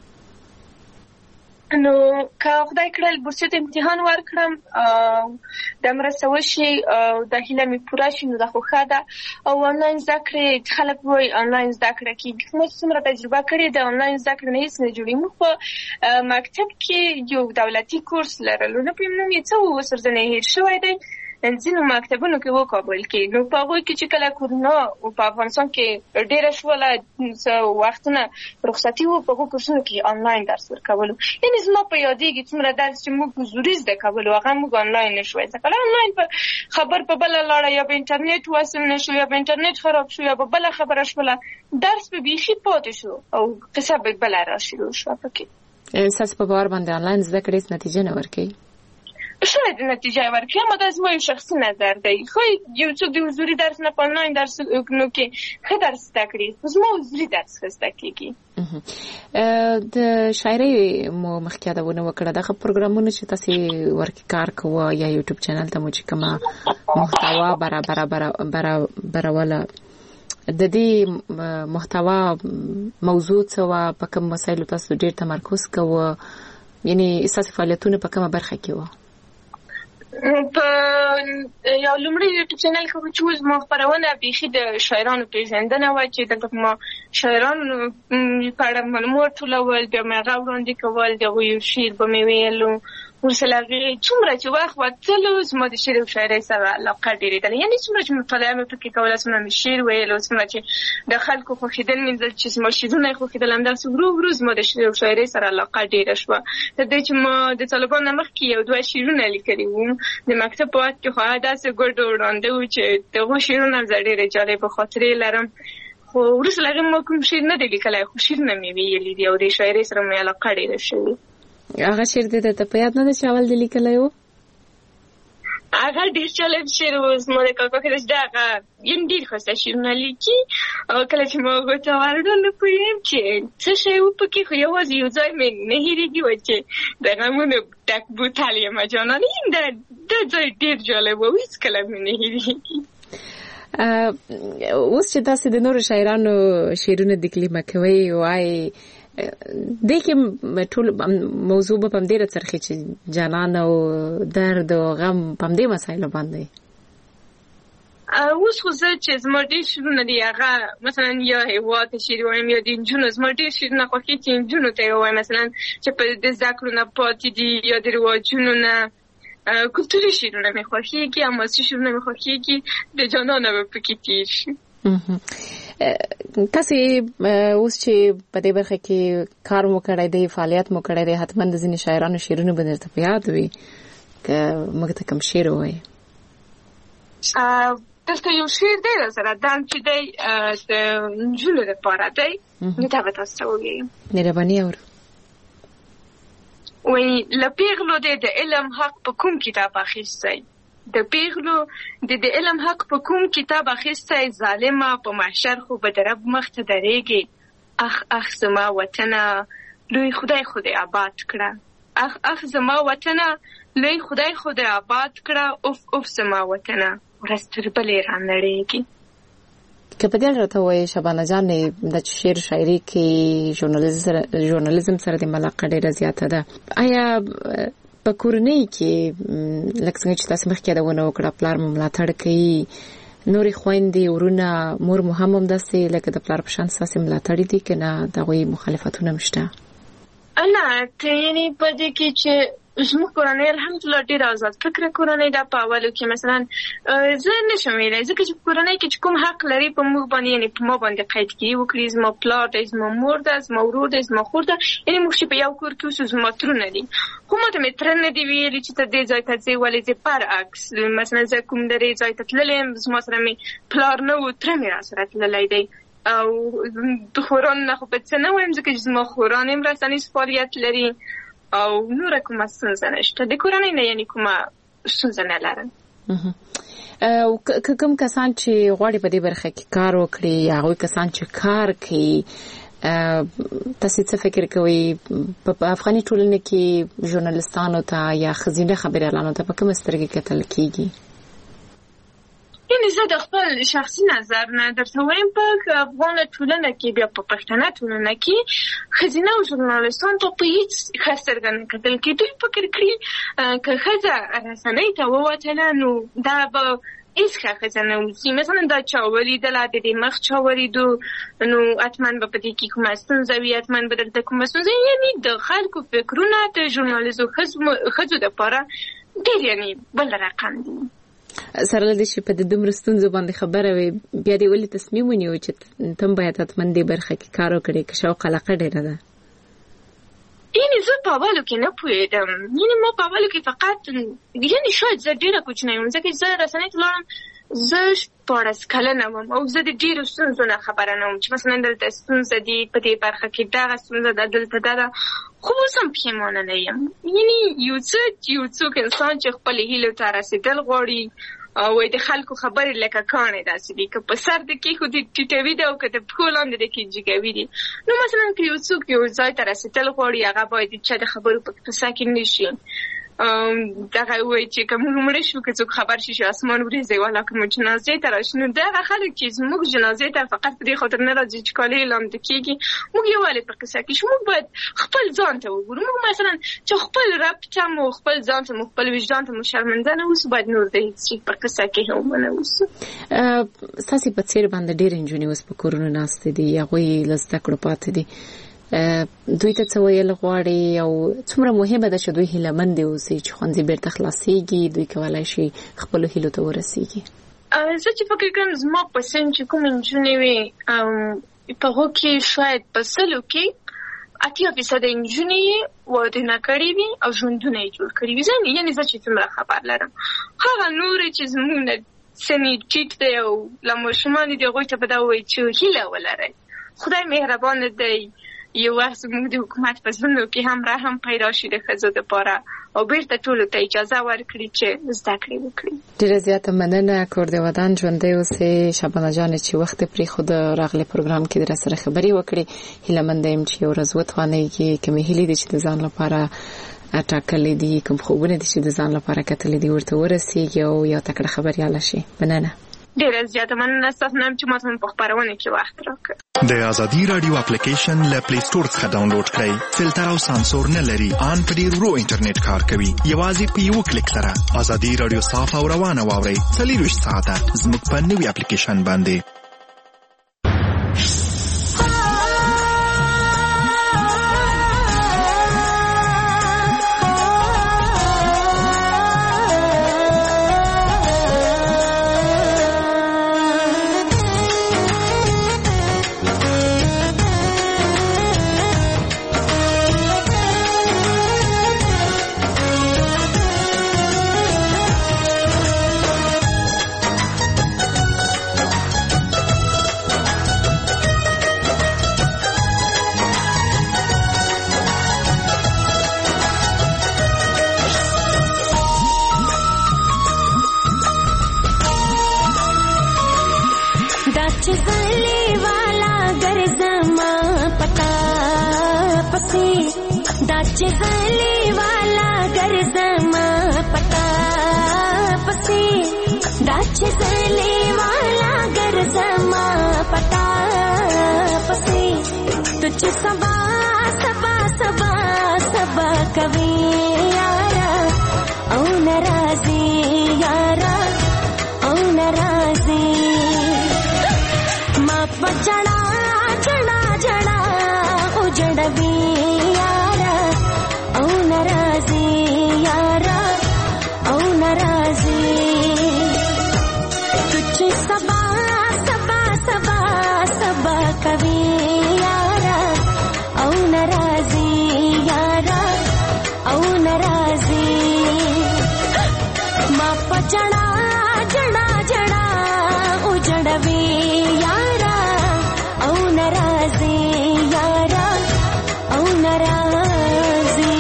نو که خدای کړل بورسیو ته امتحان ورکړم دا مرسته وشي او دا هیله مې پوره شي نو دا خو ښه ده. او آنلاین زده کړې خلک وایي آنلاین زده کړه کېږي، موږ څومره تجربه کړې د آنلاین زده کړې نه هېڅ نه جوړوي. موږ په مکتب کې یو دولتي کورس لرلو، نه پوهېږم نوم یې څه و، اوس ورځنی هېر شوی دی، ځینو مکتبونو کې وکابل کې. نو په هغوی کې چې کله کورونا په افغانستان کې ډېره شوله څه وختونه رخصتي وو، په هغو کورسونو کې آنلاین درس ورکولو. یعنې زما په یادېږي څومره درس چې موږ حضوري زده کولو هغه موږ آنلاین نه شوی زده کولی. آنلاین په خبر په بله لاړه، یا په انټرنیټ وصل نه شو، یا په انټرنیټ خراب شو، یا په بله خبره شوله، درس به بیخي پاتې شو او قصه به بله را شروع شوه پکې. ستاسو په باور باندې آنلاین زده کړې هېڅ نتیجه نه ورکوي؟ شاید نتیجه ورکړي، اما دا زما یو شخصي نظر دی. خو یو څوک د حضوري درس نه په آنلاین درسونو کې ښه درس زده کړي، خو زما حضوري درس ښه زده کېږي. د شاعرۍ مو مخکې یادونه وکړه، دغه پروګرامونه چې تاسې ورکې کار کوه یا یوټیوب چینل ته مو چې کومه محتوا برابروله، د دې محتوا موضوع څه وه؟ په کوم مسایلو تاسو ډېر تمرکز کوه؟ یعنې ستاسې فعالیتونه په کومه برخه کې وه؟ په یو لومړی یوټیوب چینل کې چې زما خپرونه بیخي د شاعرانو پېژندنه وه، چې دلته ما شاعرانو په اړه معلومات ټولول، بیا مې هغه وړاندې کول، د هغوی یو شعر به مې ویلو، ورسره هغې څومره چې وخت وتلو زما د شعر او شاعرۍ سره علاقه ډېرېدله. یعنې څومره چې مطالعه مې پکې کوله، څومره مې شعر ویلو، څومره چې د خلکو خوښېدل مې لیدل چې زما شعرونه یې خوښېدل، همداسې ورو ورو زما د شعر او شاعرۍ سره علاقه ډېره شوه. تر دې چې ما د طالبانو نه مخکې یو دوه شعرونه لیکلي وو د مکتب په وخت کې، خو هغه داسې ګډ وړاندې وو چې د هغو شعرونه هم زه ډېرې جالبه خاطرې لرم. خو وروسته له هغې ما کوم شعر نه دی لیکلی، خو شعرونه مې ویلي دي او د شاعرۍ سره مې علاقه ډېره شوې. هغه شعر دې درته په یاد نه ده چې اول دې لیکلی و؟ هغه ډېر جالب شعر و زما د کاکا کې چې هغه یم ډېر ښایسته شعرونه لیکي، او کله چې ما هغو ته ورډل نه پوهېږم چې څه شی و پکې، خو یوازې یو ځای مې نه هېرېږي و چې د غمونو ډک بوتل یم جانانه، دا دا ځای ډېر جالب و، هېڅکله مې نه هېرېږي. اوس چې تاسې د نورو شاعرانو شعرونه تکلیمه کوئ وایي، دې کې ټول موضوع به په همدې راڅرخي چې جانان او درد او غم په همدې مسایلو باندې؟ اوس خو زه چې زما ډېر شعرونه دي هغه مثلا یا هېواد ته شعر وایم یا د نجونو، زما ډېر شعرونه خوښېږي چې نجونو ته یې ووایم، مثلا چې په د زده کړو نه پاتې دي یا د رواجونو نه. کلتوري شعرونه مې خوښېږي، حماسي شعرونه مې خوښېږي، د جانانه به پکې تېر شي. تاسې اوس چې په دې برخه کې کار مو کړی دی، فعالیت مو کړی دی، حتما د ځینې شاعرانو شعرونه به درته په یاد وي، که موږ ته کوم شعر ووایي؟ دلته یو شعر دی راسره دم چې دی د نجونو دپاره دی، نو دا به تاسو ته ووایم. مهرباني اورو. وایي له پیغلو دی د علم حق په کوم کتاب اخیستی، د پیغلو د د علم حق په کوم کتاب اخیستی، ظالمه په محشر خو به د رب مخ ته درېږي. اخ اخ زما وطنه لوی خدای خو دې آباد کړه، اخ اخ زما وطنه لوی خدای خود آباد کړه اوف اوف زما وطنه ورستر بلې را نړېږي. که په دې راته وایي شبانه جان د شعر شاعري کې ژورنالیزم ژورنالیزم سره د علاقه ډېره زیاته ده، آیا په کورنۍ کې لکه څنګه چې تاسو مخکې یادونه وکړه پلار مو ملاتړ کوي، نورې خویندې ورونه مور مو هم همداسې لکه د پلار په شان ستاسې ملاتړي دي که نه د هغوی مخالفتونه هم شته؟ نه که یعنې په دې کې چې زموږ کورنۍ الحمدلله ډېره آزاد فکره کورنۍ ده. په اولو کې مثلا زه نشم ویلی ځکه چې په کورنۍ کې چې کوم حق لري په موږ باندې یعنې په ما باندې قیدګیري وکړي، زما پلار دی، زما مور ده، زما ورور دی، زما خور ده، یعنې موږ چې په یو کور کې اوسو زما ترونه دي. خو ما ته مې تره نه دي ویلي چې ته دې ځای ته ځې، ولې ځې برعکس مثلا زه کوم درې ځای ته تللی یم، زما سره مې پلار نه و، تره مې را سره تللی دی. او د خورانو نه خو په څه نه وایم ځکه چې زما خوران هم رسنیز فعالیت لري او نوره کومه ستونزه نشته. د کورنۍ نه یعنې کومه ستونزه نه لرم. او که کوم کسان چې غواړي په دې برخه کې کار وکړي یا هغوی کسان چې کار کوي، تاسو څه فکر کوئ په افغاني ټولنه کې ژورنالستانو ته یا ښځینه خبریالانو ته په کومه سترګې کتل کیږي؟ یعنې زه د خپل شخصي نظر نه درته وایم په افغانه ټولنه کې بیا په پښتنه ټولنه کې ښځینه او ژورنالستانو ته په هېڅ ښه سترګه نه کتل کېږي. دوی فکر کړي که ښځه رسنۍ ته ووتله نو دا به هېڅ ښه ښځه نه اوسي. مثلا دا چا ولیدله، د دې مخ چا ولیدو نو حتما به په دې کې کومه ستونزه وي، حتما به دلته کومه ستونزه وي. یعنې د خلکو فکرونه د ژورنالیزو ښځو دپاره ډېر یعنې بل رقم دي. سره له دې چې په دې دومره ستونزو باندې خبره وي، بیا دې ولې تصمیم ونیو چې ته هم باید حتما دې برخه کې کار وکړې که شوق علاقه ډېره ده؟ یعنې زه په اولو کې نه پوهېدم. یعنې ما په اولو کې فقط یعنې شاید زه ډېره کوچنی وم ځکه چې زه رسنۍ ته لاړم، زه شپاړس کلنه وم او زه د ډېرو ستونزو نه خبره نه وم چې مثلا دلته ستونزه دي، په دې برخه کې دغه ستونزه ده، دلته دا ده. خو اوس هم پښیمانه نه یم. یعنې یو څه یو څوک انسان چې خپلې هیلو ته رسېدل غواړي او د خلکو خبرې لکه کاڼې داسې دي، که په سر د کېښودي ټیټوي دي او که د پښو لاندې د کې جګوي دي. نو مثلا که یو څوک یو ځای ته رسېدل غواړي هغه باید د چا د خبرو په قصه کې نه شي. دغه وایي چې که موږ مړه شو که څوک خبر شي چې اسمان وریځي والا که مو جنازې ته راشي، نو دغه خلک چې زموږ جنازې ته فقط په دې خاطر نه راځي چې کالي یې لامده کېږي، موږ یې ولې په قصه کې شو؟ موږ باید خپل ځان ته وګورو. موږ مثلا چې خپل رب ته مو خپل ځان ته مو خپل وجدان ته مو شرمنده نه اوسو، باید نور د هېڅ شي په قصه کې هم ونه اوسو. ستاسې په څېر باندې ډېرې نجونې اوس په کورونو ناستې دي، هغوی له زده کړو پاتې دي. دوی ته څه ویل غواړي او څومره مهمه ده چې دوی هیلهمندې اوسي چې ښوونځي بیرته خلاصېږي، دوی کولی شي خپلو هیلو ته ورسېږي؟ زه چې فکر کوم زما په سن چې کومې نجونې وي په هغو کې شاید په سلو کې اتیا فیصده نجونې یې وادونه کړي وي او ژوندونه یې جوړ کړي وي. یعنې زه چې څومره خبر لرم، هغه نورې چې زموږ نه سن یې ټیټ دی او له ماشومانو دي هغوی ته به دا ووایي چې هیله ولرئ، خدای مهربانه دی. یو وخت زموږ د حکومت په زړونو کې هم رحم پیدا شي د ښځو دپاره او بیرته ټولو ته اجازه ورکړي چې زده کړې وکړي. ډېره زیاته مننه کور د ودان ژوندی اوسې شبانه جانې چې وخت یې پرېښود راغلی پروګرام کې در سره خبرې وکړې. هیلهمنده یم چې یو ورځ وتوانېږي، کومې هیلې دي چې د ځان لپاره ټاکلې دي، کوم خوبونه دي چې د ځان لپاره کتلې دي ورته ورسېږي او یو تکړه خبریاله شي. مننه. ډېره زیاته مننه ستاسو نه چې ماته په خپرونه کې وخت راکړ. د ازادي رادیو اپلیکیشن له پلی سټور څخه ډاونلوډ کړئ. فلټر او سانسور نه لري، ان په ډېر ورو انټرنیټ کار کوي. یوازې په یو کلیک سره ازادي رادیو صاف او روانه واورئ. څلوېښت ساعته زموږ په نوي اپلیکیشن باندې. چې غلي ګرځما پتا پسې دا چې زلې والا ګرځما پتا پسې تو چې سبا سبا سبا سبا کوي یارا او ناراضي یارا او ناراضي ما پچړا چړا چړا او جړوي یارا او ناراضي یارا او ناراضي تچ سبا سبا سبا سبا کوي یارا او ناراضي یارا او ناراضي ما پچړا چړا چړا او جړوي یارا او ناراضي یارا او ناراضي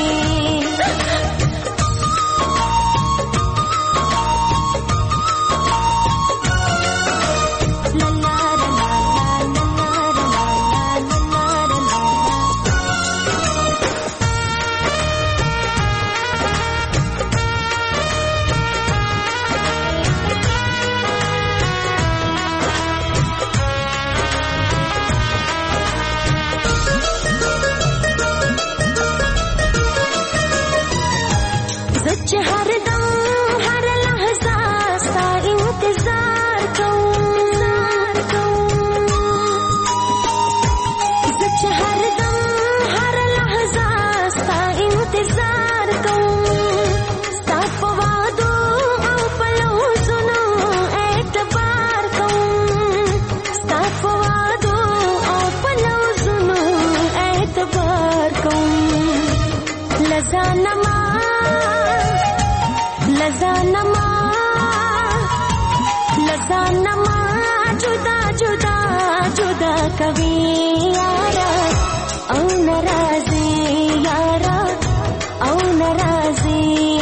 कभी यारा औ नाराजी यारा औ नाराजी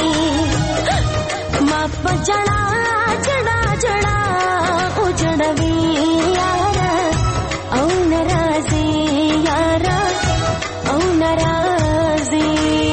माप जड़ा जड़ा जड़ा उजड़वी यारा औ नाराजी यारा औ नाराजी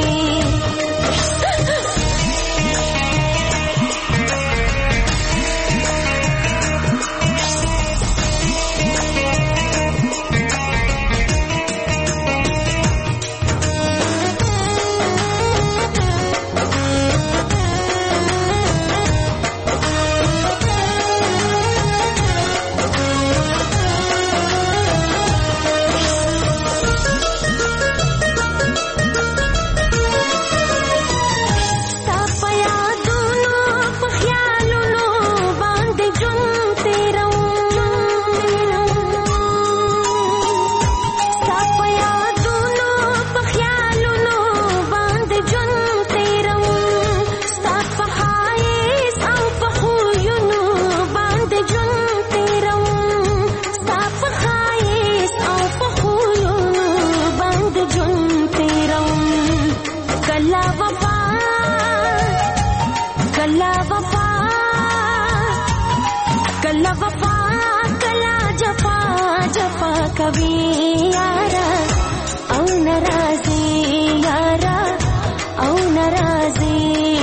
कभी यारा औ नाराजी यारा औ नाराजी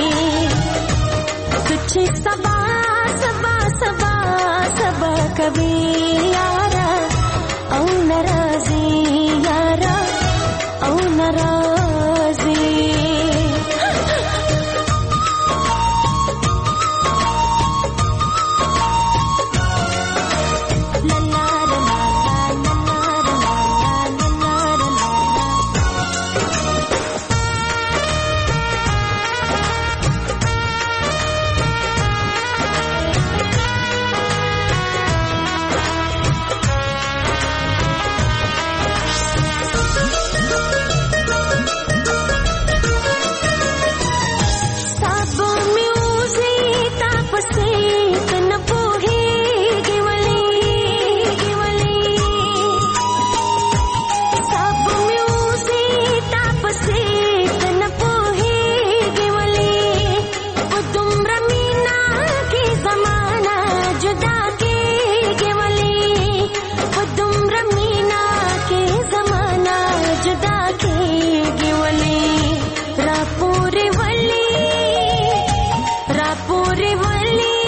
कुछ सबा सबा सबा सबा कभी यारा औ नाराजी यारा औ नाराजी ولی راپورې ولی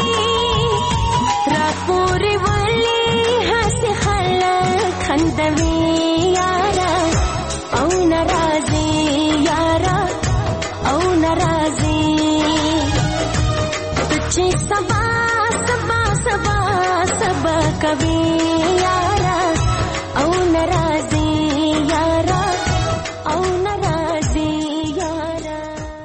راپورې ولی هسې خلک خندوي یاره او ناراضي یاره او ناراضي چې سبا سبا سبا سبا کوي